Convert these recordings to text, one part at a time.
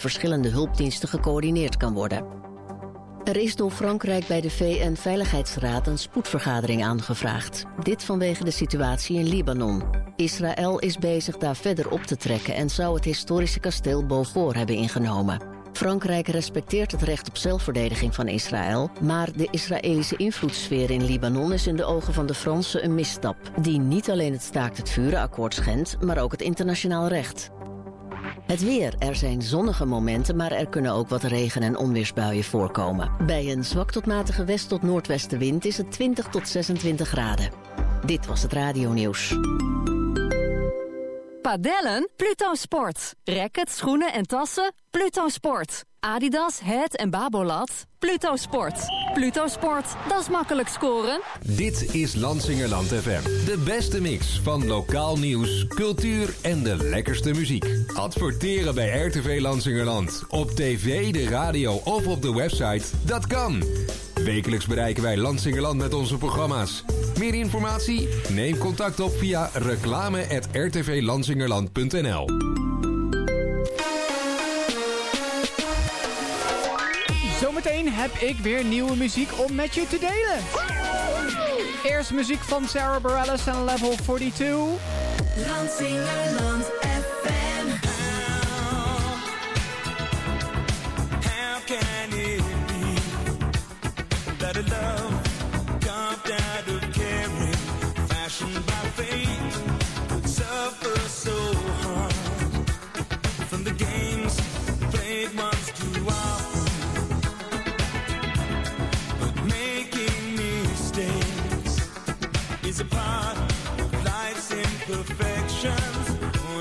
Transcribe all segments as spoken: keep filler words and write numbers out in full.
verschillende hulpdiensten gecoördineerd kan worden. Er is door Frankrijk bij de V N-veiligheidsraad een spoedvergadering aangevraagd. Dit vanwege de situatie in Libanon. Israël is bezig daar verder op te trekken en zou het historische kasteel Beaufort hebben ingenomen. Frankrijk respecteert het recht op zelfverdediging van Israël, maar de Israëlische invloedssfeer in Libanon is in de ogen van de Fransen een misstap, die niet alleen het staakt-het-vuren-akkoord schendt, maar ook het internationaal recht. Het weer. Er zijn zonnige momenten, maar er kunnen ook wat regen- en onweersbuien voorkomen. Bij een zwak tot matige west- tot noordwestenwind is het twintig tot zesentwintig graden. Dit was het radionieuws. Padellen? Pluto Sport. Rackets, schoenen en tassen? Pluto Sport. Adidas, Het en Babolat? Pluto Sport. Pluto Sport, dat is makkelijk scoren. Dit is Lansingerland F M. De beste mix van lokaal nieuws, cultuur en de lekkerste muziek. Adverteren bij R T V Lansingerland. Op tv, de radio of op de website. Dat kan. Wekelijks bereiken wij Lansingerland met onze programma's. Meer informatie? Neem contact op via reclame at r t v lansingerland punt n l. Zometeen heb ik weer nieuwe muziek om met je te delen. Eerst muziek van Sarah Bareilles en Level tweeënveertig. Lansingerland F M. How can it be that a love carved out of caring, fashioned by fate, could suffer so hard from the games played once too often? Making mistakes is a part of life's imperfections.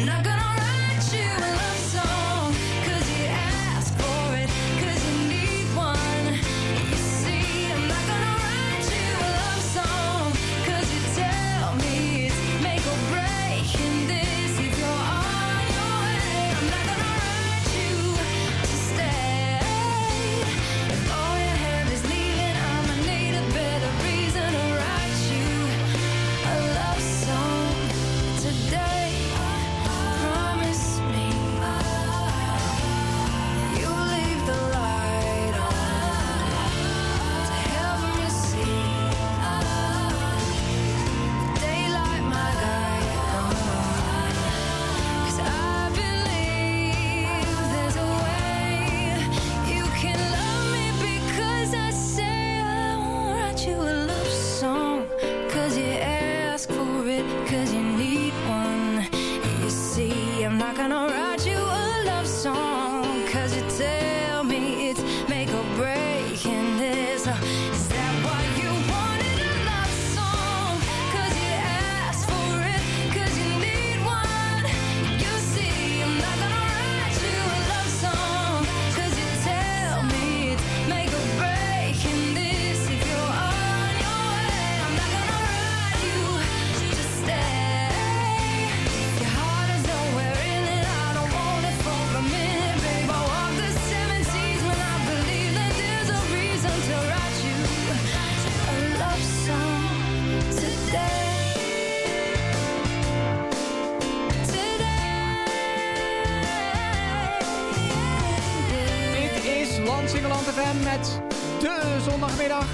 Lansingerland F M met de zondagmiddag.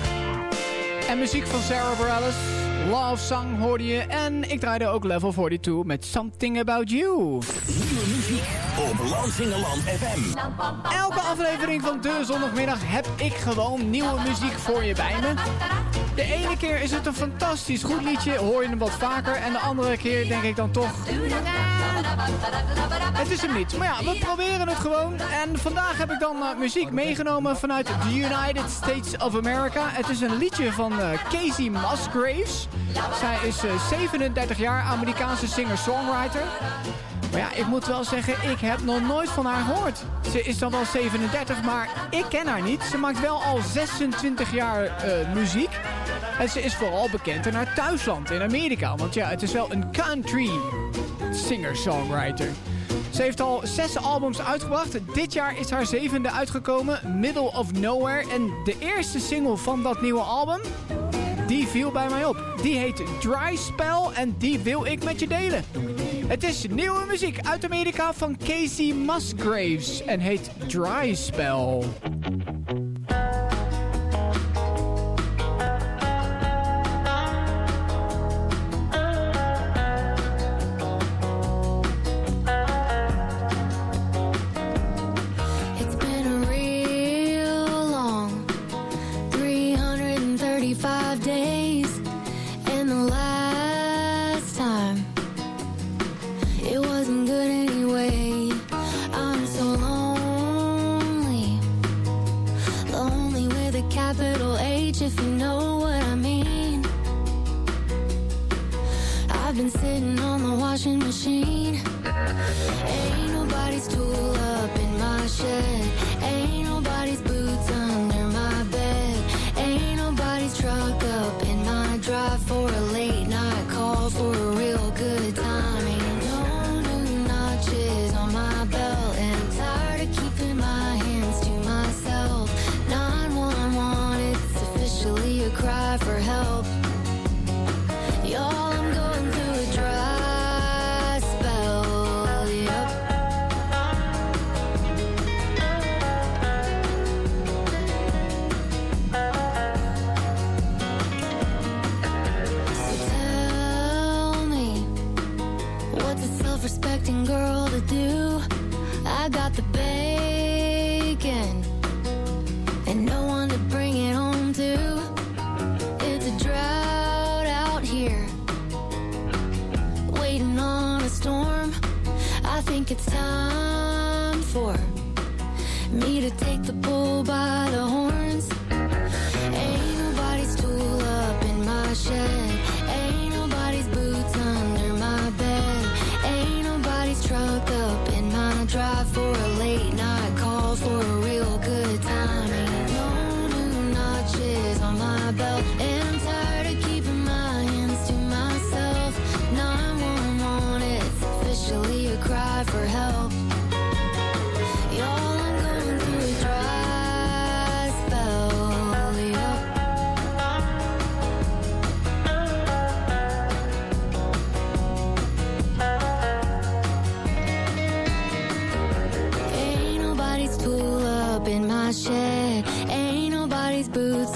En muziek van Sarah Bareilles. Love Song hoorde je. En ik draaide ook Level tweeënveertig met Something About You. Nieuwe muziek op Lansingerland F M. Elke aflevering van de zondagmiddag heb ik gewoon nieuwe muziek voor je bij me. De ene keer is het een fantastisch goed liedje, hoor je hem wat vaker. En de andere keer denk ik dan toch... Het is hem niet. Maar ja, we proberen het gewoon. En vandaag heb ik dan uh, muziek meegenomen vanuit the United States of America. Het is een liedje van uh, Kacey Musgraves. Zij is uh, zevenendertig jaar, Amerikaanse singer-songwriter. Maar ja, ik moet wel zeggen, ik heb nog nooit van haar gehoord. Ze is dan wel zevenendertig, maar ik ken haar niet. Ze maakt wel al zesentwintig jaar uh, muziek. En ze is vooral bekend in haar thuisland, in Amerika. Want ja, het is wel een country singer-songwriter. Ze heeft al zes albums uitgebracht. Dit jaar is haar zevende uitgekomen, Middle of Nowhere. En de eerste single van dat nieuwe album, die viel bij mij op. Die heet Dry Spell en die wil ik met je delen. Het is nieuwe muziek uit Amerika van Kacey Musgraves en heet Dry Spell.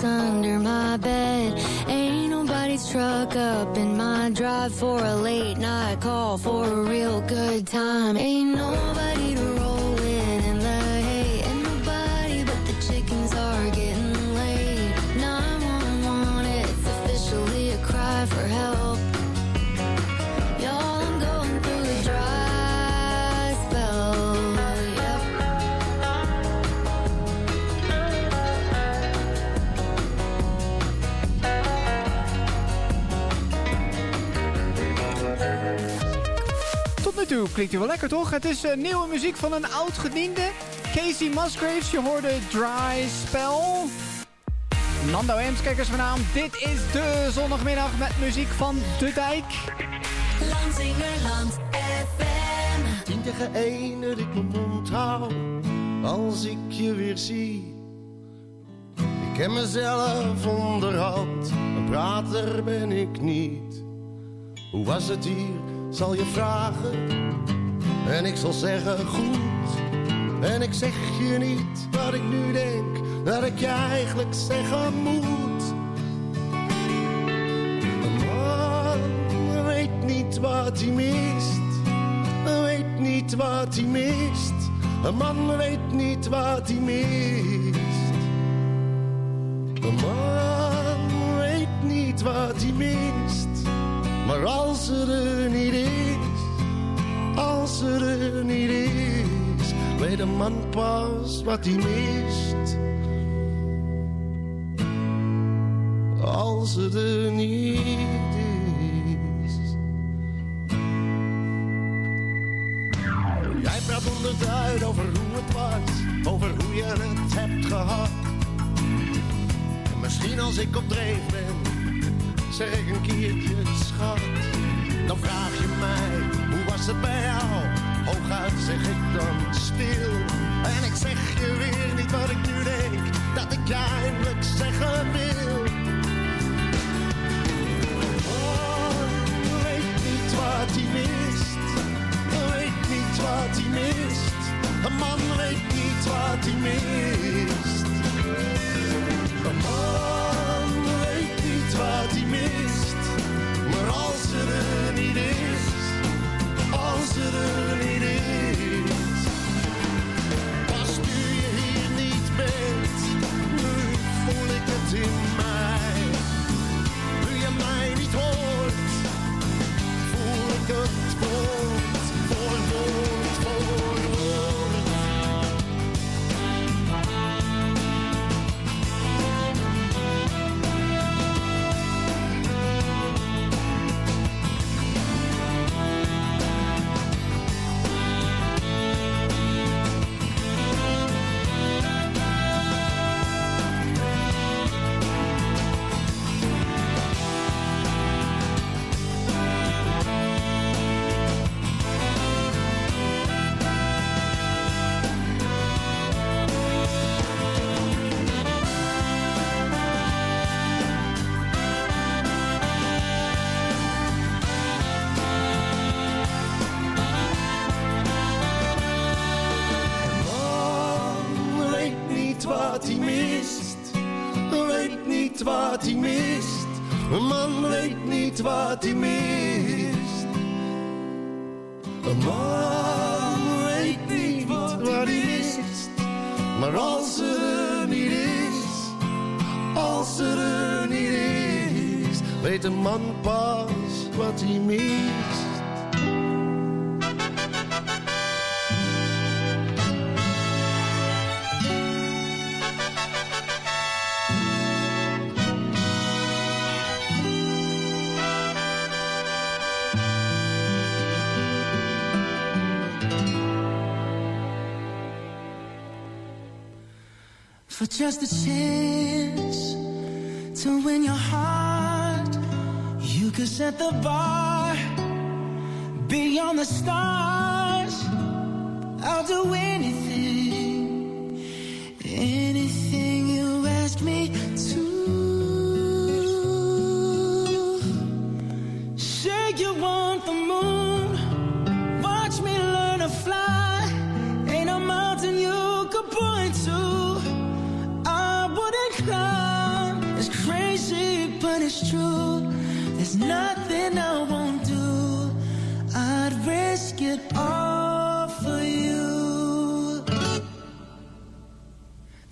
what's under my bed. Ain't nobody's truck up in my drive for a late night call for a real good time. Ain't nobody to roll with in the hay. Ain't nobody but the chickens are getting laid. nine one one, it's officially a cry for help. Y'all, I'm going through a dry spell. Yep. Tot nu toe klinkt u wel lekker, toch? Het is uh, nieuwe muziek van een oud-gediende. Casey Musgraves, je hoorde Dry Spell. Nando Ems, kijk eens mijn naam. Dit is de zondagmiddag met muziek van De Dijk. Lansingerland F M. Tien tegen één dat ik mijn mond hou als ik je weer zie. Ik ken mezelf onderhand, een prater ben ik niet. Hoe was het hier, zal je vragen, en ik zal zeggen goed. En ik zeg je niet wat ik nu denk, dat ik je eigenlijk zeggen moet. Een man weet niet wat hij mist, weet niet wat hij mist. Een man weet niet wat hij mist. Een man weet niet wat hij mist. Maar als ze er niet is, als ze er niet is, weet een man pas wat hij mist. Als ze er niet is. Jij praat onderduid over hoe het was, over hoe je het hebt gehad. En misschien als ik op dreef ben, zeg ik een keertje schat. Dan vraag je mij, hoe was het bij jou? Hooguit zeg ik dan stil. En ik zeg je weer niet wat ik nu denk, dat ik je eindelijk zeggen wil. Oh, weet niet wat hij mist, weet niet wat hij mist. Een man weet niet wat hij mist. Een man weet niet wat hij mist. Maar als ze er niet is, als ze er niet is. Pas nu je hier niet bent, nu voel ik het in mij. Nu je mij niet hoort, voel ik het woord voor woord voor woord. Wat hij mist, weet niet wat hij mist. Een man weet niet wat hij mist. Een man weet niet wat hij mist. Maar als er er niet is, als er er niet is, weet een man pas wat hij mist. For just a chance to win your heart, you could set the bar beyond the stars. I'll do anything, anything you ask me to. Say you want the moon, watch me learn to fly. Ain't a mountain you could point to I wouldn't climb.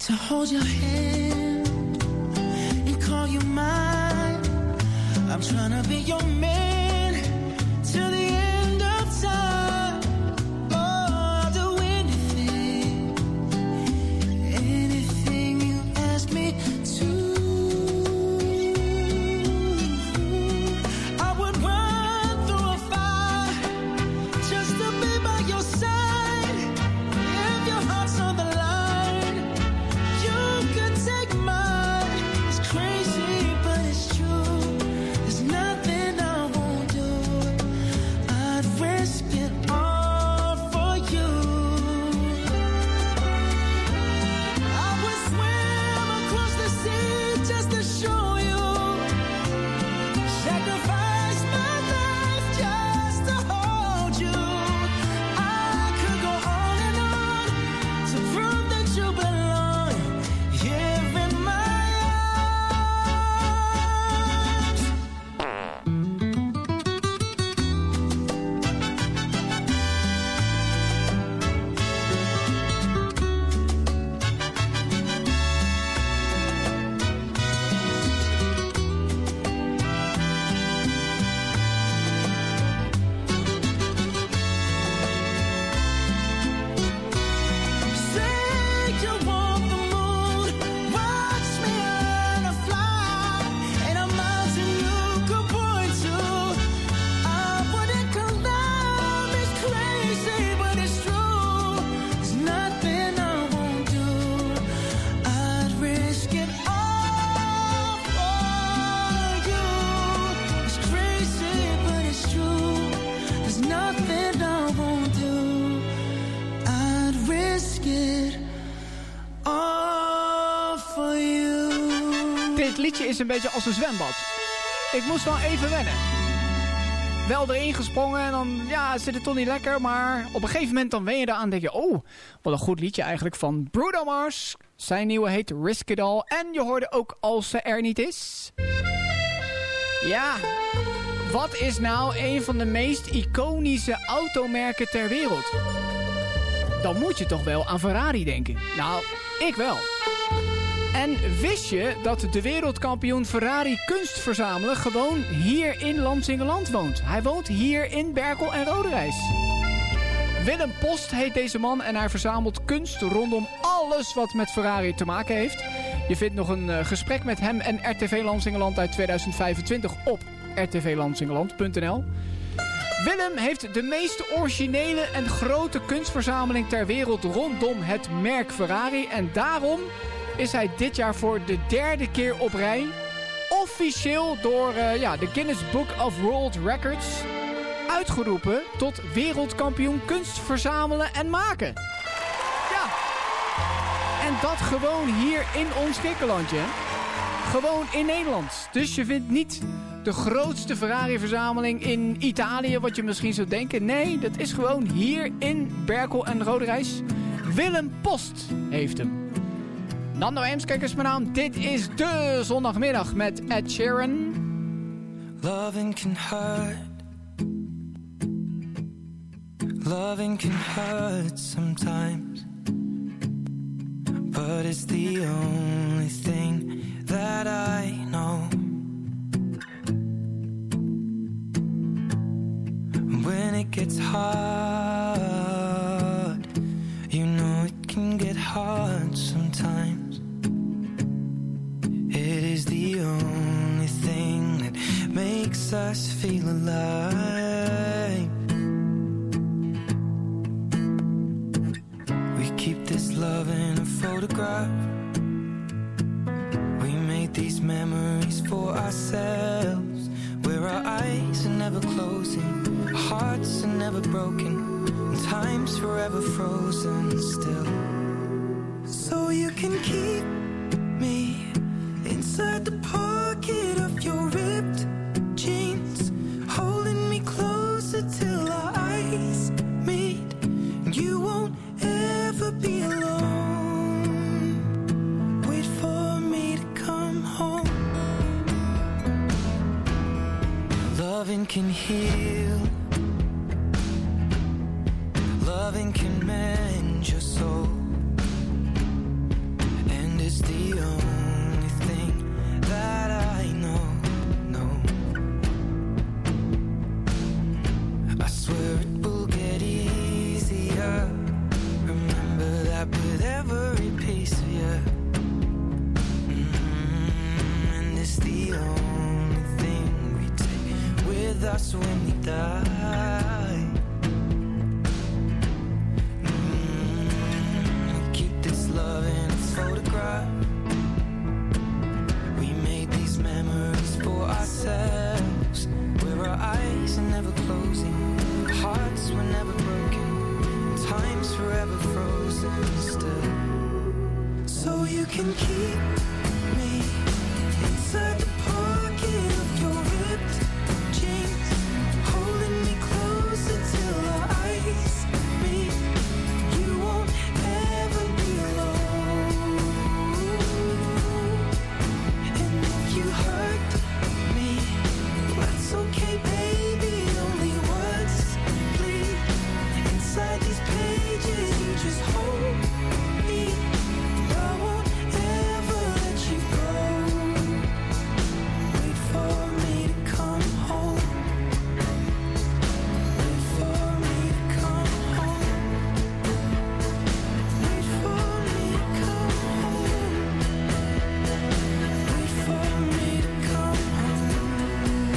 to hold your hand and call you mine. I'm trying to be your man till the end of time. Oh, I'll do anything, anything you ask me to. I would run through a fire just to be by your side. If your heart's on the line, you could take mine. It's crazy, but it's true. There's nothing I won't do. I'd risk it all for you. I would swim across the sea just to show you. Sacrifice my life just to hold you. I could go on and on to prove that you belong here in my arms. Say you want the moon, watch me learn to fly. Ain't a mountain you could point to I wouldn't climb. It's crazy, but it's true. There's nothing I won't do. I'd risk it all for you. It's crazy, but it's true. There's nothing I won't do. I'd risk it all for you. Dit liedje is een beetje als een zwembad. Ik moest wel even wennen. Wel erin gesprongen en dan ja, zit het toch niet lekker. Maar op een gegeven moment dan wen je eraan en denk je... Oh, wat een goed liedje eigenlijk van Bruno Mars. Zijn nieuwe heet Risk It All. En je hoorde ook Als Ze Er Niet Is. Ja, wat is nou een van de meest iconische automerken ter wereld? Dan moet je toch wel aan Ferrari denken. Nou, ik wel. En wist je dat de wereldkampioen Ferrari kunstverzamelen gewoon hier in Lansingerland woont? Hij woont hier in Berkel en Roderijs. Willem Post heet deze man en hij verzamelt kunst rondom alles wat met Ferrari te maken heeft. Je vindt nog een uh, gesprek met hem en R T V Lansingerland uit tweeduizend vijfentwintig op r t v lansingerland punt n l. Willem heeft de meest originele en grote kunstverzameling ter wereld rondom het merk Ferrari. En daarom is hij dit jaar voor de derde keer op rij officieel door uh, ja, de Guinness Book of World Records uitgeroepen tot wereldkampioen kunst verzamelen en maken. Ja. En dat gewoon hier in ons kikkerlandje. Gewoon in Nederland. Dus je vindt niet de grootste Ferrari-verzameling in Italië, wat je misschien zou denken. Nee, dat is gewoon hier in Berkel en Roderijs. Willem Post heeft hem. Nando Eems, kijk eens mijn naam. Dit is de zondagmiddag met Ed Sheeran. Loving can hurt. Loving can hurt sometimes. But it's the only thing that I know. When it gets hard, you know it can get hard sometimes. It is the only thing that makes us feel alive. We keep this love in a photograph. We made these memories for ourselves, where our eyes are never closing, our hearts are never broken, and time's forever frozen still. So you can keep me inside the pocket of your ripped jeans, holding me closer till our eyes meet, and you won't ever be alone. Wait for me to come home. Loving can heal. Loving can mend your soul. And forever frozen still. So you can keep me inside the pocket of your ripped jeans, holding me closer till our eyes meet. You won't ever be alone. And if you hurt me, that's okay, baby. Only words bleed inside these pages. You just hold me. I won't ever let you go. Wait for me to come home. Wait for me to come home. Wait for me to come home. Wait for me to come home.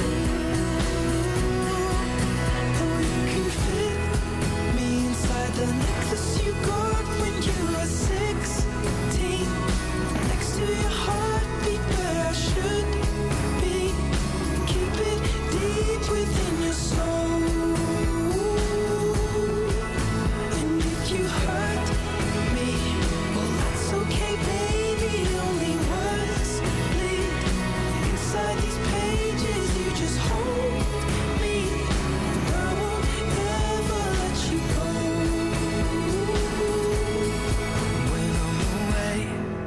Oh, you can fit me inside the necklace you got when you were sixteen, next to your heartbeat where I should be. Keep it deep within your soul. And if you hurt me, well, that's okay, baby. Only words bleed inside these pages. You just hold me. I won't ever let you go. When I'm away,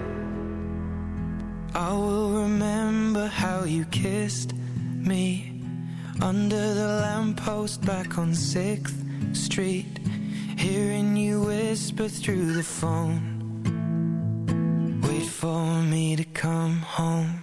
I will remember how you kissed me under the lamppost back on sixth Street, hearing you whisper through the phone. Wait for me to come home.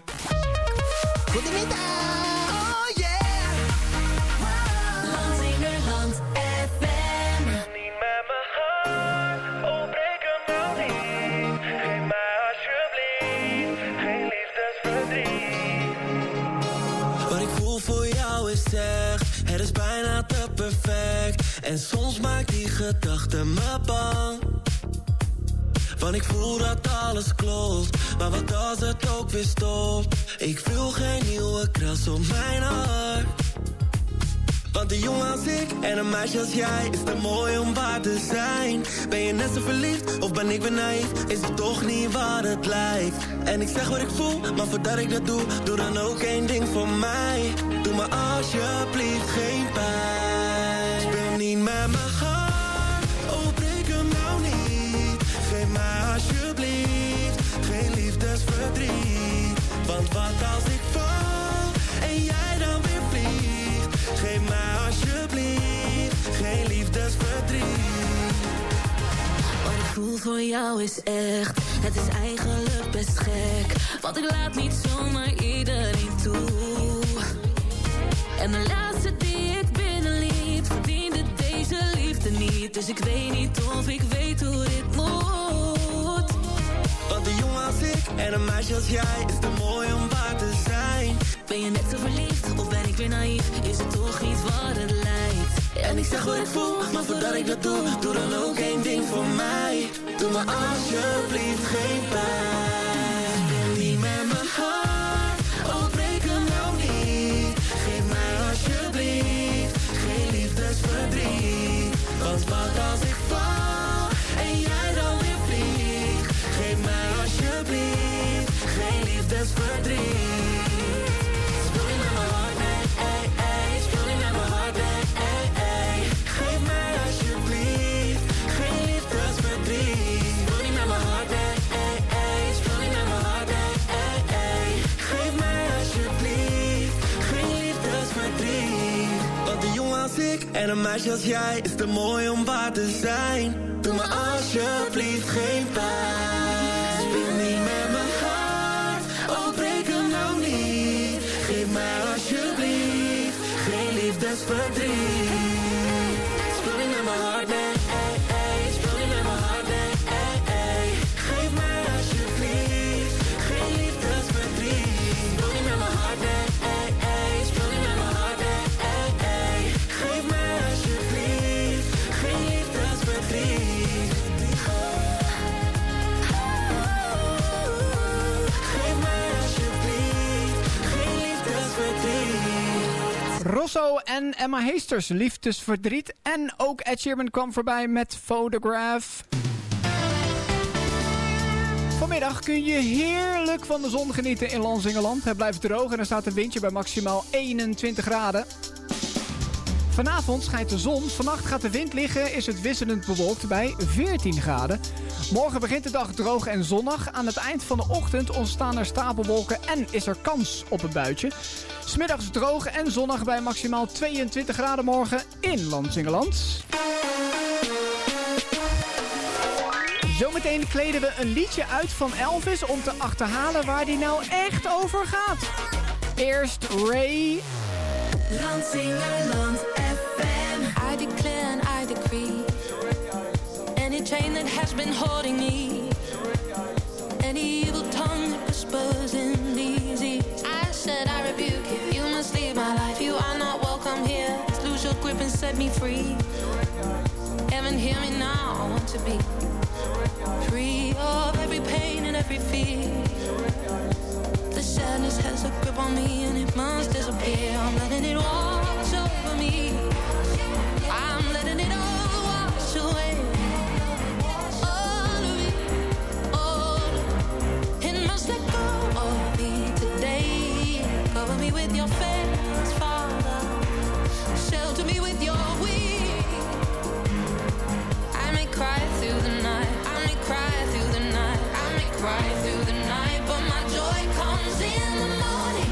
Oh yeah. Lansingerland F M. Niet met mijn hart, oh breek hem nou niet. Geef mij alsjeblieft geen liefdesverdriet. Wat ik voel voor jou is echt, het is bijna te perfect. En soms maakt die gedachte me bang. Want ik voel dat alles klopt, maar wat als het ook weer stopt? Ik wil geen nieuwe kras op mijn hart. Want een jongen als ik en een meisje als jij is te mooi om waar te zijn. Ben je net zo verliefd of ben ik weer naïef? Is het toch niet wat het lijkt? En ik zeg wat ik voel, maar voordat ik dat doe, doe dan ook één ding voor mij. Doe me alsjeblieft geen pijn. Speel niet met mijn hart, oh breek hem nou niet. Geef mij alsjeblieft geen liefdesverdriet. Want wat als ik val en jij dan weer vliegt? Geef mij alsjeblieft geen liefdesverdriet. Wat ik voel voor jou is echt, het is eigenlijk best gek. Want ik laat niet zomaar iedereen toe. En de laatste die ik binnenliet, verdiende deze liefde niet. Dus ik weet niet of ik weet hoe dit moet. Want een jongen als ik en een meisje als jij is te mooi om waar te zijn. Ben je net zo verliefd of ben ik weer naïef? Is het toch niet wat het lijkt? En ik zeg wat ik voel, maar voordat ik dat doe, doe dan ook één ding voor mij. Doe me alsjeblieft geen pijn. Speel niet met mijn hart, oh breek hem nou niet. Geef mij alsjeblieft geen liefdesverdriet. Want wat als ik val en jij dan weer vliegt? Geef mij alsjeblieft geen liefdesverdriet. Speel niet met mijn hart, nee, ey, ey. Speel niet met mijn hart, nee, ey, ey. Geef mij alsjeblieft geen liefdesverdriet. Speel niet met mijn hart, nee, ey, ey. Speel niet met mijn hart, nee, ey, ey. Geef mij alsjeblieft geen liefdesverdriet. Want een jongen als ik en een meisje als jij is te mooi om waar te zijn. Doe me alsjeblieft geen pijn. Speel niet met mijn hart, oh breek hem nou niet. Geef mij alsjeblieft geen liefdesverdriet. Speel niet met mijn hart, nee, ey, ey. Speel niet met mijn hart, nee, ey, ey. Geef mij alsjeblieft geen liefdesverdriet. Speel niet met mijn hart, nee, ey, ey. Speel niet met mijn hart, nee, ey, ey. Geef mij alsjeblieft geen liefdesverdriet. en Emma Heesters, Liefdesverdriet. En ook Ed Sheeran kwam voorbij met Photograph. Vanmiddag kun je heerlijk van de zon genieten in Lansingerland. Het blijft droog en er staat een windje bij maximaal eenentwintig graden. Vanavond schijnt de zon, vannacht gaat de wind liggen, is het wisselend bewolkt bij veertien graden. Morgen begint de dag droog en zonnig. Aan het eind van de ochtend ontstaan er stapelwolken en is er kans op een buitje. 'S Middags droog en zonnig bij maximaal tweeëntwintig graden morgen in Lansingerland. Zometeen kleden we een liedje uit van Elvis om te achterhalen waar die nou echt over gaat. Eerst Ray. Lansingerland F M. I declare and I decree. Any chain that has been holding me. Any evil tongue that whispers in these ears. I said I rebuke you. You must leave my life. You are not welcome here. Just lose your grip and set me free. Heaven, hear me now. I want to be free of every pain and every fear. The sadness has a grip on me and it must disappear. I'm letting it wash over me. I'm letting it all wash away. All of it, all of it. It must let go of me today. Cover me with your face, Father. Shelter me with your wings. I may cry through the night. I may cry through the night. I may cry through the night. But my joy comes in the morning.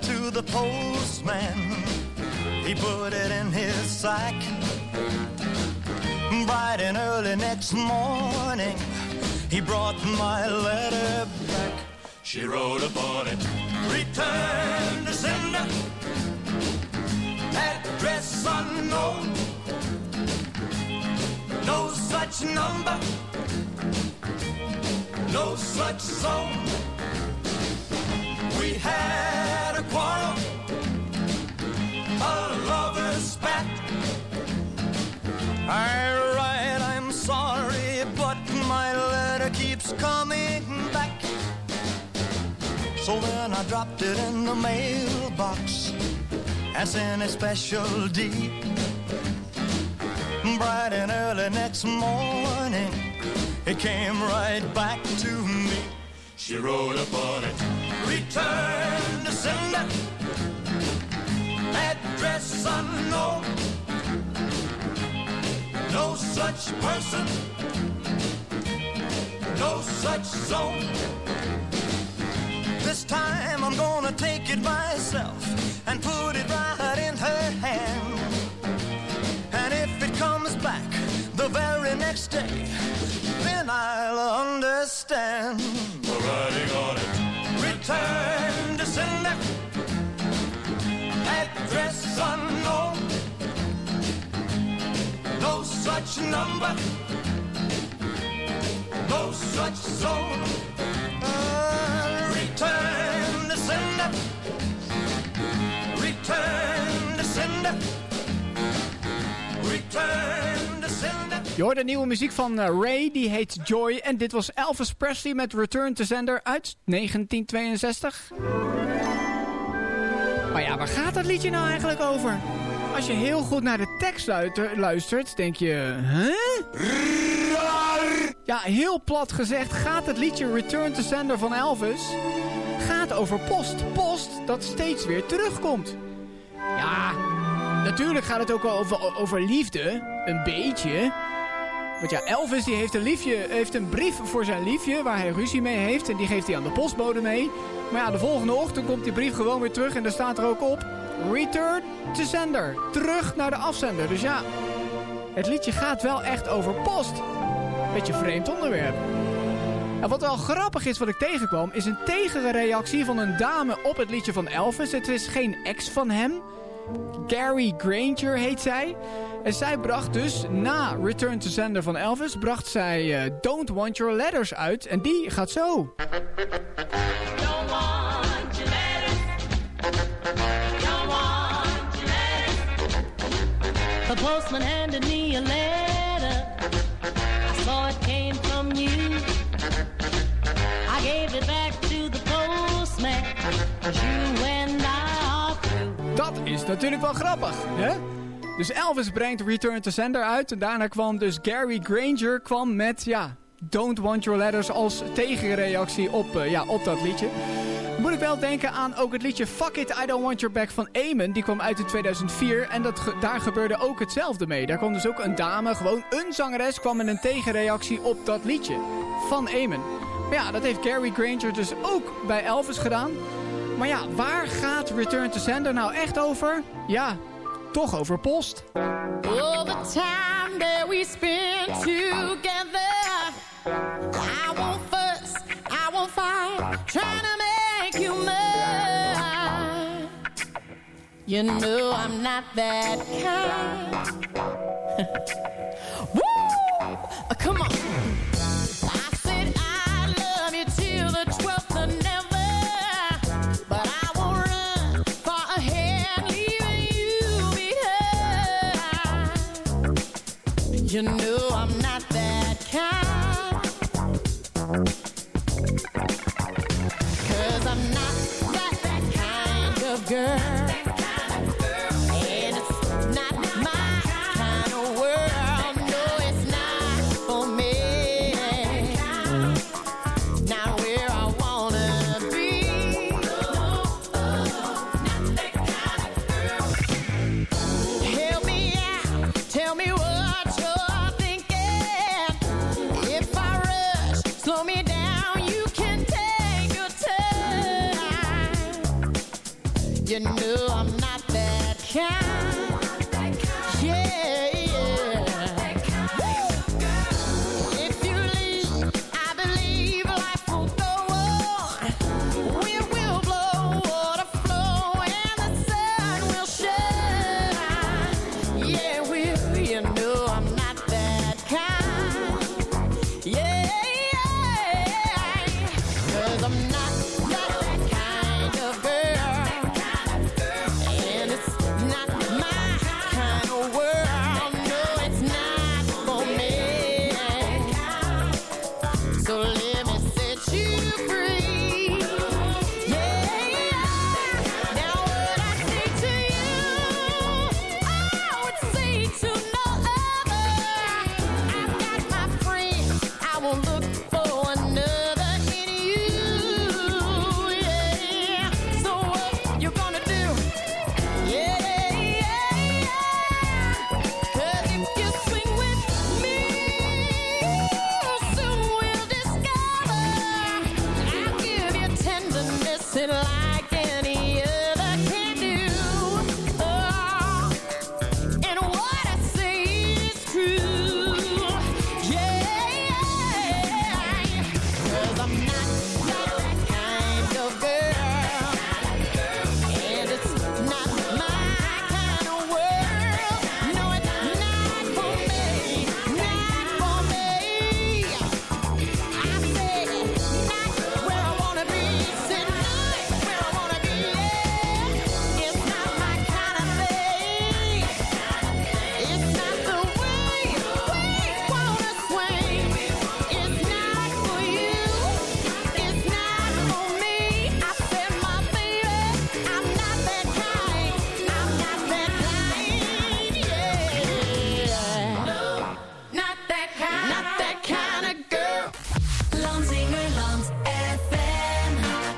to the postman. He put it in his sack. Bright and early next morning, he brought my letter back. She wrote upon it, return to sender, address unknown, no such number, no such zone. We had a quarrel, a lover's spat. I write, I'm sorry, but my letter keeps coming back. So then I dropped it in the mailbox and sent a special deed. Bright and early next morning, it came right back to me. She wrote upon it, return to sender, address unknown, no such person, no such zone. This time I'm gonna take it myself and put it right in her hand. And if it comes back the very next day, then I'll understand. The writing on it, return to sender, address unknown, no such number, no such zone. Uh, return to sender, return to sender, return to sender. Je hoort de nieuwe muziek van uh, Ray, die heet Joy. En dit was Elvis Presley met Return to Sender uit negentien tweeënzestig. Maar ja, waar gaat dat liedje nou eigenlijk over? Als je heel goed naar de tekst luistert, denk je... Huh? Ja, heel plat gezegd gaat het liedje Return to Sender van Elvis... gaat over post. Post dat steeds weer terugkomt. Ja, natuurlijk gaat het ook wel over, over liefde. Een beetje. Want ja, Elvis die heeft, een liefje, heeft een brief voor zijn liefje waar hij ruzie mee heeft. En die geeft hij aan de postbode mee. Maar ja, de volgende ochtend komt die brief gewoon weer terug. En daar staat er ook op... Return to sender. Terug naar de afzender. Dus ja, het liedje gaat wel echt over post. Beetje vreemd onderwerp. En wat wel grappig is wat ik tegenkwam... is een tegenreactie van een dame op het liedje van Elvis. Het is geen ex van hem. Gary Granger heet zij. En zij bracht dus na Return to Sender van Elvis... bracht zij uh, Don't Want Your Letters uit. En die gaat zo. Don't want your letters. Don't want your letters. The postman handed me a letter. I saw it came from you. I gave it back to the postman. 'Cause you and I are through. Dat is natuurlijk wel grappig, hè? Dus Elvis brengt Return to Sender uit. En daarna kwam dus Gary Granger kwam met, ja, Don't Want Your Letters als tegenreactie op, uh, ja, op dat liedje. Moet ik wel denken aan ook het liedje Fuck It, I Don't Want Your Back van Eamon. Die kwam uit in tweeduizend vier en dat ge- daar gebeurde ook hetzelfde mee. Daar kwam dus ook een dame, gewoon een zangeres, kwam met een tegenreactie op dat liedje van Eamon. Maar ja, dat heeft Gary Granger dus ook bij Elvis gedaan. Maar ja, waar gaat Return to Sender nou echt over? Ja, toch over post. All the time that we spend together, I won't fuss, I won't fight, trying to make you mine. You know I'm not that kind. Woo! Uh, come on. I said I love you till the twelfth of never, but I won't run far ahead, leaving you behind. You know I'm not that kind. 'Cause I'm not, not that kind of girl. And it's not my kind of world. No, it's not for me. Not where I wanna be. No, not that kind of girl. Help me out, tell me what you're thinking. You know I'm not that kind. Yeah, yeah. If you leave, I believe life will go on. Wind will blow, water flow, and the sun will shine. Yeah, well, you know I'm not that kind. Yeah, yeah. 'Cause I'm not that kind of girl. And it's not my kind of world. No, it's not for me. So let me set you free. Yeah. Now what I say to you, I would say to no other. I've got my friends, I won't look for another in you. Yeah. So what you gonna do? Yeah, yeah, yeah. 'Cause if you swing with me, soon we'll discover I'll give you tenderness and like any other can do. Oh, and what I say is true. Yeah, 'cause I'm not that kind of girl. And it's not my kind of world. No, it's not for me. Not for me. I said, not where I wanna be. Said not where I wanna be. Yeah. It's not my kind of thing. It's not the way we wanna swing. It's not for you. It's not for me. I said, my baby, I'm not that kind. I'm not that kind. Yeah. No, not that kind. Not that kind of girl. Lansingerland F M.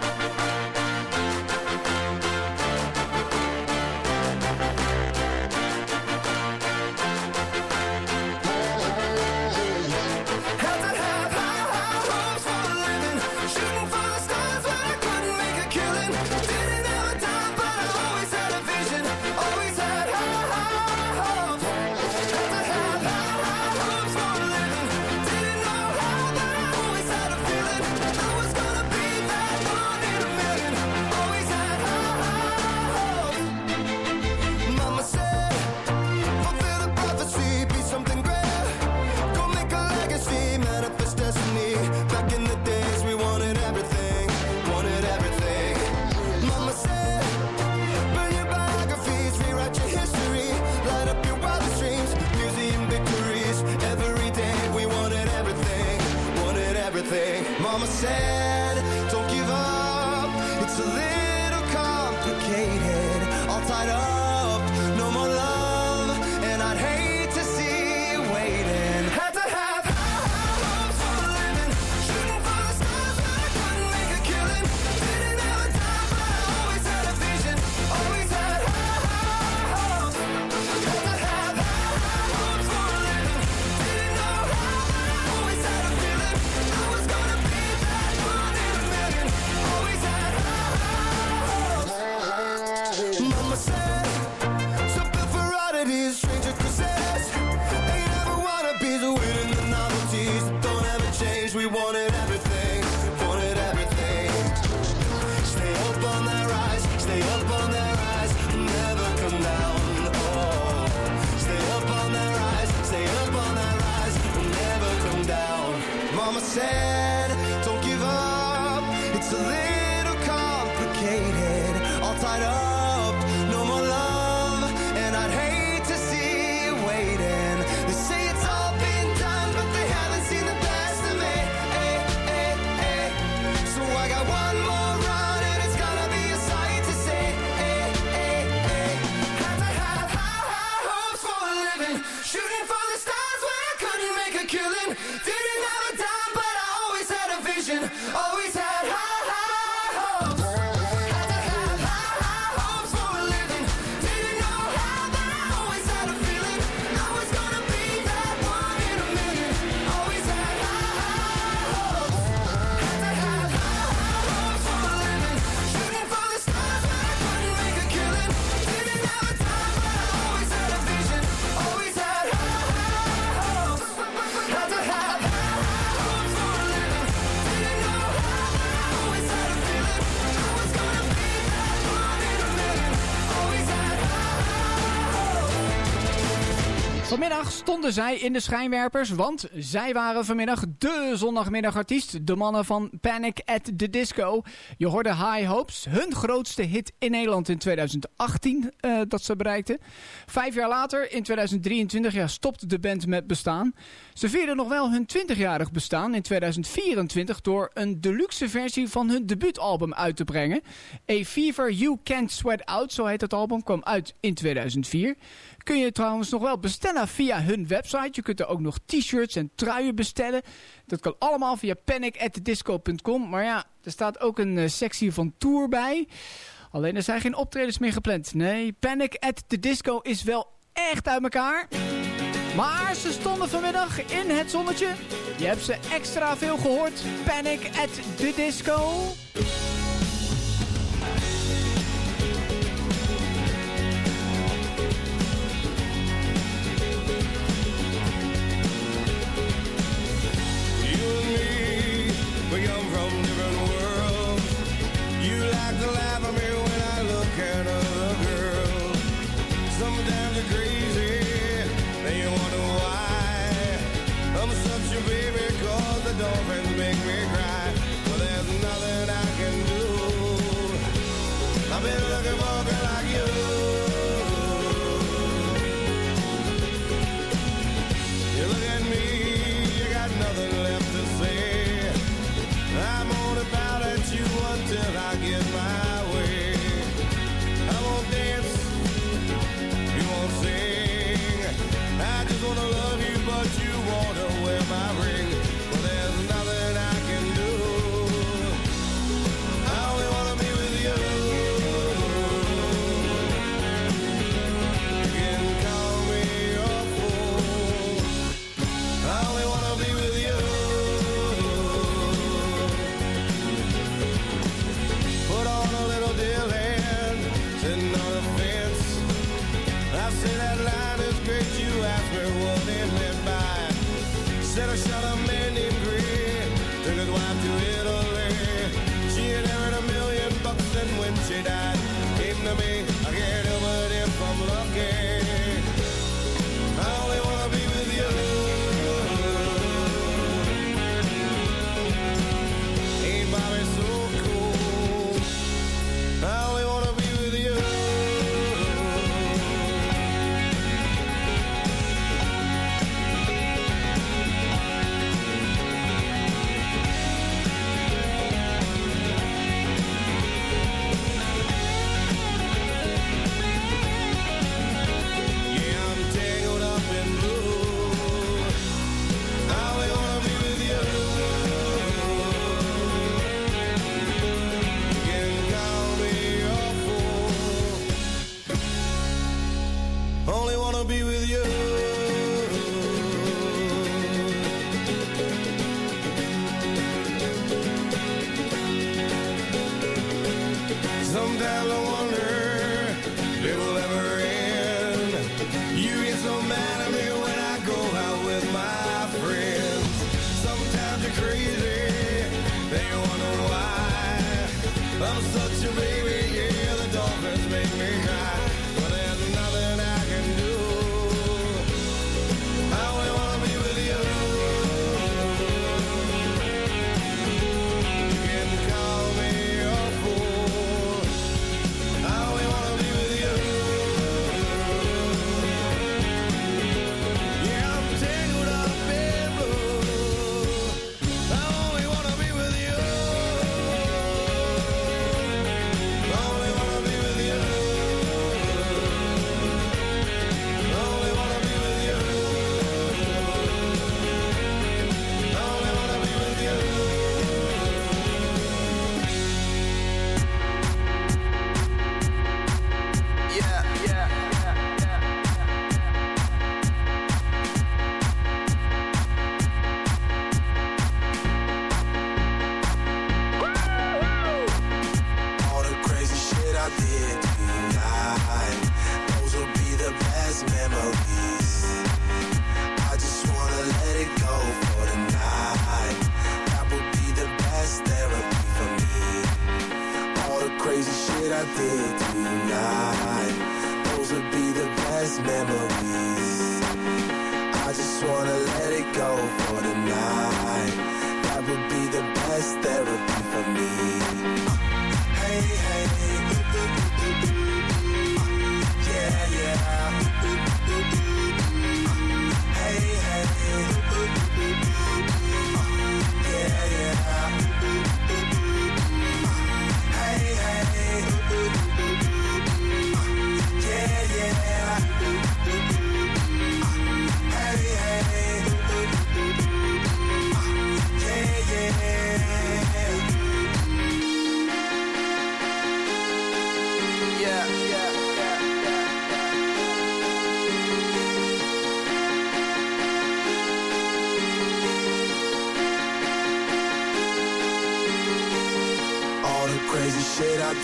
Had to have high, high hopes for a living. Shooting for the stars when I couldn't make a killing. Didn't have a dime, but I always had a vision. Always had high, high hopes. Had to have high, high hopes for a living. Didn't know how, but I always had a feeling. I was gonna be that one in a million. Always had high, high hopes. Mama said, fulfill the prophecy, be something great. Go make a legacy, manifest destiny. Back in the days we wanted everything, wanted everything. Mama said, burn your biographies, rewrite your history. Light up your wildest dreams, museum victories. Every day we wanted everything, wanted everything. Mama said, don't give up, it's a little complicated. All tied up, no more love, and I'd hate to see you waiting. Had to have high, high hopes for a living. Shooting for the stars when I couldn't make a killing. Didn't have a dime, but I always had a vision. Always had high, high hopes. Had to have high, high hopes for a living. Didn't know how, but I always had a feeling. I was gonna be that one in a million. Always had high, high hopes. Mama said, Vanmiddag stonden zij in de schijnwerpers, want zij waren vanmiddag de zondagmiddagartiest. De mannen van Panic at the Disco. Je hoorde High Hopes, hun grootste hit in Nederland in tweeduizend achttien uh, dat ze bereikten. Vijf jaar later, in tweeduizend drieëntwintig, ja, stopte de band met bestaan. Ze vierden nog wel hun twintigjarig bestaan in tweeduizend vierentwintig door een deluxe versie van hun debuutalbum uit te brengen. A Fever You Can't Sweat Out, zo heet het album, kwam uit in tweeduizend vier. Kun je trouwens nog wel bestellen via hun website. Je kunt er ook nog t-shirts en truien bestellen. Dat kan allemaal via panic at the disco punt com. Maar ja, er staat ook een uh, sectie van tour bij. Alleen er zijn geen optredens meer gepland. Nee, Panic at the Disco is wel echt uit elkaar. Maar ze stonden vanmiddag in het zonnetje. Je hebt ze extra veel gehoord. Panic at the Disco. We come from different worlds. You like to laugh at me when I look at other girls. Sometimes you're crazy, then you wonder why. I'm such a baby cause the dolphins make me cry. But there's nothing I can do. I've been looking for a girl like you. You look at me, you got nothing left to say. I'm on about at you until I get my way. I won't dance, you won't sing. I just wanna love you, but you wanna wear my ring. Well, there's nothing I can do. I only wanna be with you. You can call me a fool. I only wanna be with you. Put on a little deal hand, sitting on a fence. I say that line is great, you ask me what it meant by. Said I shot a man named Green, took his wife to Italy. She inherited a million bucks and when she died, came to me, I can't help it if I'm lucky. I only wanna be with you. Ain't Bobby so cool? I only wanna be with you. Yeah, I'm tangled up in blue. I only wanna be with you. You can call me a fool. Only wanna be with you. Sometimes I wonder if it will ever end. You get so mad at me when I go out with my friends. Sometimes you're crazy, then you wonder why. I'm such a baby, yeah, the dolphins make me cry. But there's nothing I can do. I only wanna be with you. You can call me a fool. I only wanna be with you.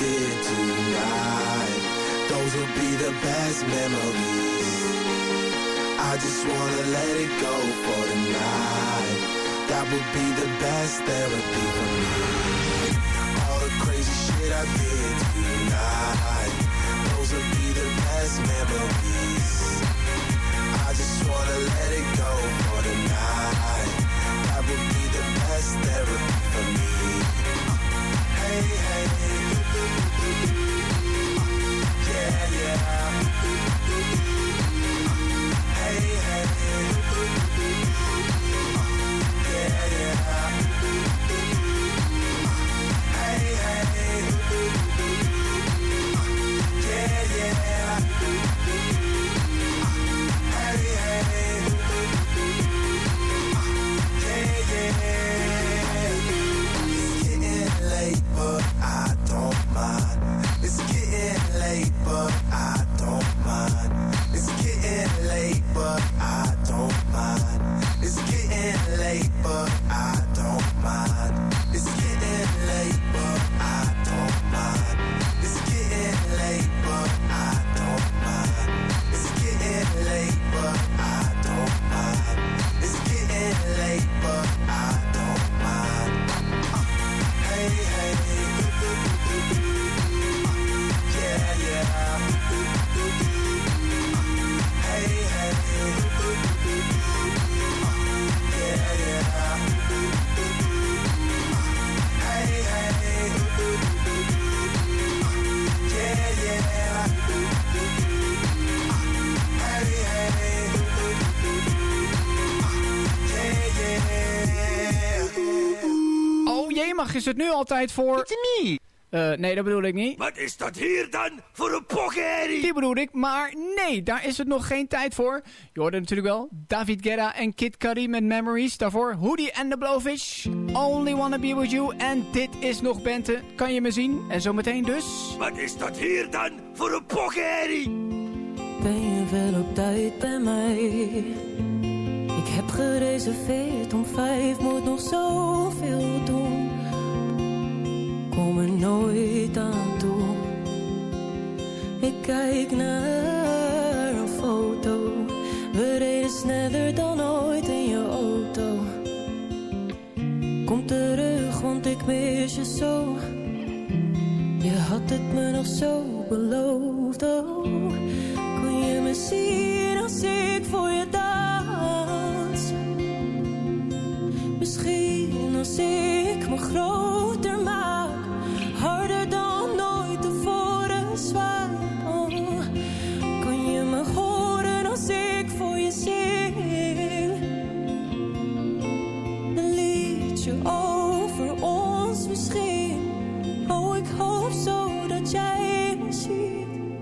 did tonight. Those will be the best memories. I just wanna let it go for tonight. That would be the best therapy for me. All the crazy shit I did tonight. Those will be the best memories. I just wanna let it go for tonight. That would be the best therapy for me. Hey, hey, yeah, yeah. Hey, hey, yeah, yeah. Hey, hey, yeah, yeah. Hey, hey, yeah, yeah. It's getting late, but I don't mind. It's getting late, but I don't mind. It's getting late, but I don't mind. It's getting late, but I don't mind. It's getting late, but I don't mind. It's getting late, but I don't mind. It's getting late, but I don't mind. It's getting late, but I don't mind. Uh, hey, hey, yeah, yeah. Hey, hey, yeah, yeah. Hey, hey, yeah, yeah. Hey, hey, yeah, yeah. Oh jee, mag is het nu altijd voor... It's me. Uh, nee, dat bedoel ik niet. Wat is dat hier dan voor een pokkenherrie? Die bedoel ik, maar nee, daar is het nog geen tijd voor. Je hoorde natuurlijk wel David Guetta en Kid Cudi met Memories. Daarvoor Hoodie and the Blowfish, Only Wanna Be With You. En dit is nog Bente, kan je me zien? En zometeen dus... Wat is dat hier dan voor een pokkenherrie? Ben je wel op tijd bij mij? Ik heb gereserveerd om vijf, moet nog zoveel doen. Kom er nooit aan toe. Ik kijk naar een foto. We reden sneller dan ooit in je auto. Kom terug, want ik mis je zo. Je had het me nog zo beloofd. Oh, kon je me zien als ik voor je dans? Misschien als ik me groter maak, harder dan ooit tevoren zwaai. Oh, kan je me horen als ik voor je zing? Een liedje over ons misschien. Oh, ik hoop zo dat jij me ziet.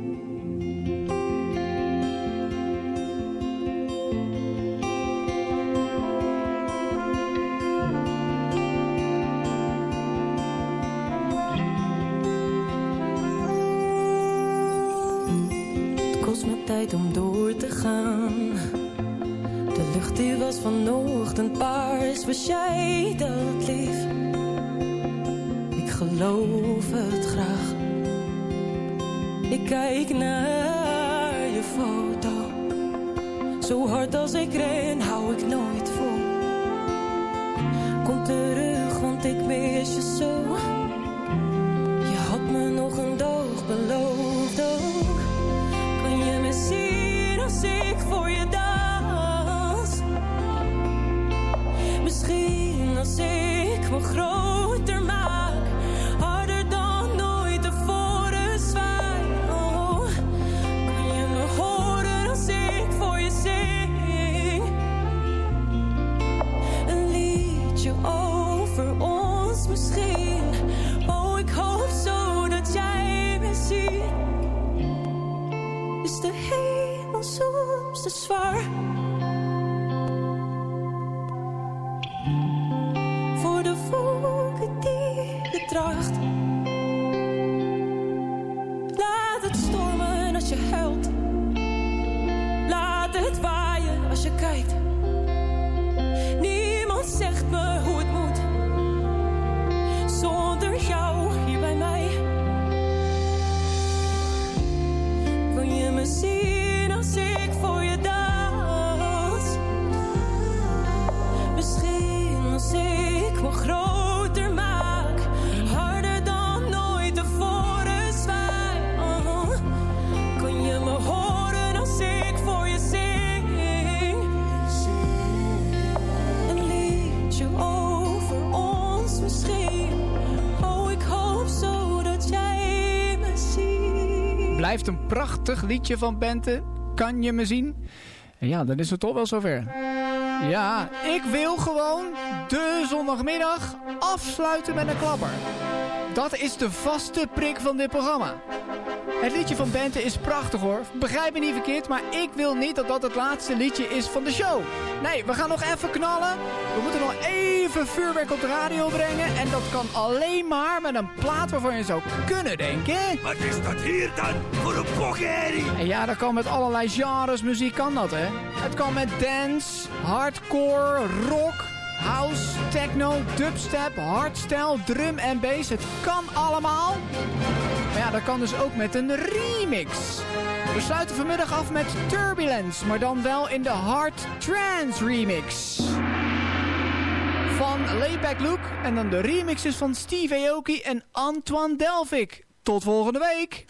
Tijd om door te gaan. De lucht die was vanochtend paars. Was jij dat lief? Ik geloof het graag. Ik kijk naar je foto. Zo hard als ik ren, hou ik nooit vol. Kom terug, want ik mis je zo. Je had me nog een dag beloofd ook. Kan je me zien als ik voor je dans? Misschien als ik me groter maak, harder dan ooit tevoren zwaai. Oh, kan je me horen als ik voor je zing? Een liedje over ons misschien. Oh, ik hoop zo dat jij me ziet. Is de hemel soms te zwaar? Voor de wolken die je draagt. Laat het stormen als je huilt. Laat het waaien als je kijkt. Niemand zegt me hoe het moet. Zonder jou hier bij mij. Blijft een prachtig liedje van Bente. Kan je me zien? En ja, dan is het toch wel zover. Ja, ik wil gewoon de zondagmiddag afsluiten met een klapper. Dat is de vaste prik van dit programma. Het liedje van Bente is prachtig hoor. Begrijp me niet verkeerd, maar ik wil niet dat dat het laatste liedje is van de show. Nee, we gaan nog even knallen. We moeten nog even vuurwerk op de radio brengen. En dat kan alleen maar met een plaat waarvan je zou kunnen denken. Wat is dat hier dan voor een poggerie? En ja, dat kan met allerlei genres muziek kan dat hè. Het kan met dance, hardcore, rock, house, techno, dubstep, hardstyle, drum en bass. Het kan allemaal. Maar ja, dat kan dus ook met een remix. We sluiten vanmiddag af met Turbulence, maar dan wel in de Hard Trance remix. Van Layback Luke en dan de remixes van Steve Aoki en Antoine Delvig. Tot volgende week.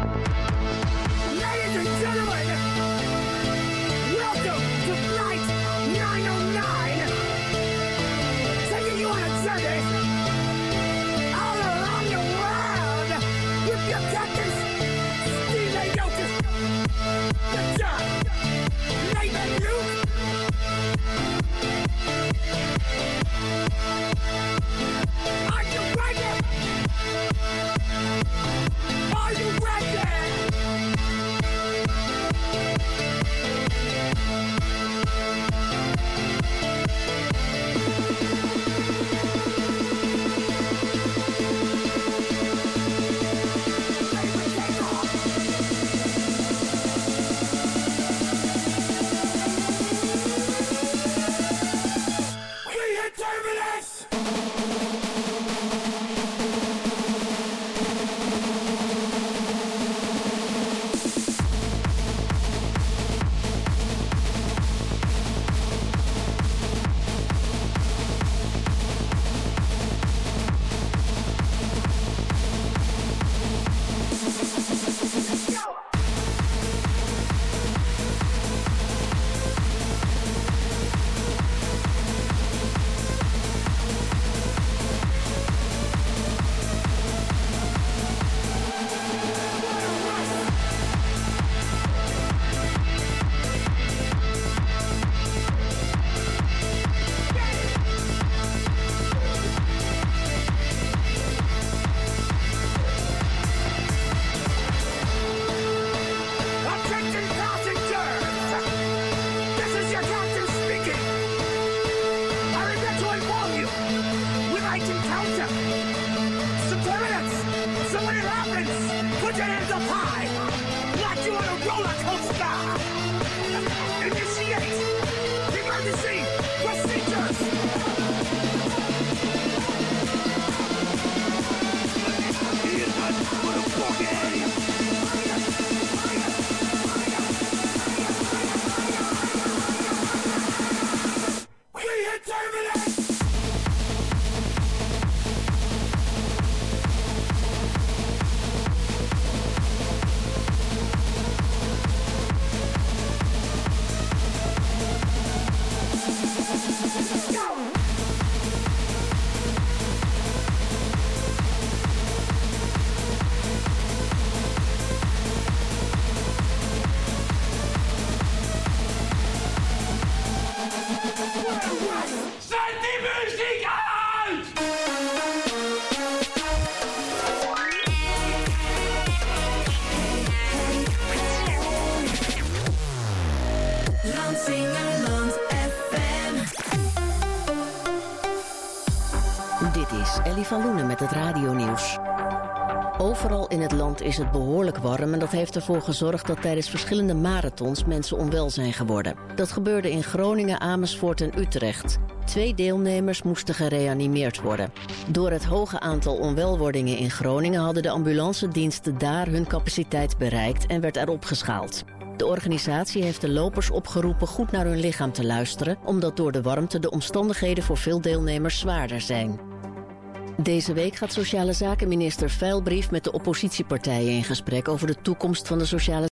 Ladies and gentlemen, welcome to Flight nine oh nine. Taking you on a journey all around the world with your captains, Steve Aoki, the John, Layback Luke. Are you ready? Are you ready? Van Loenen met het radionieuws. Overal in het land is het behoorlijk warm en dat heeft ervoor gezorgd dat tijdens verschillende marathons mensen onwel zijn geworden. Dat gebeurde in Groningen, Amersfoort en Utrecht. Twee deelnemers moesten gereanimeerd worden. Door het hoge aantal onwelwordingen in Groningen hadden de ambulancediensten daar hun capaciteit bereikt en werd erop geschaald. De organisatie heeft de lopers opgeroepen goed naar hun lichaam te luisteren, omdat door de warmte de omstandigheden voor veel deelnemers zwaarder zijn. Deze week gaat sociale zakenminister Veilbrief met de oppositiepartijen in gesprek over de toekomst van de sociale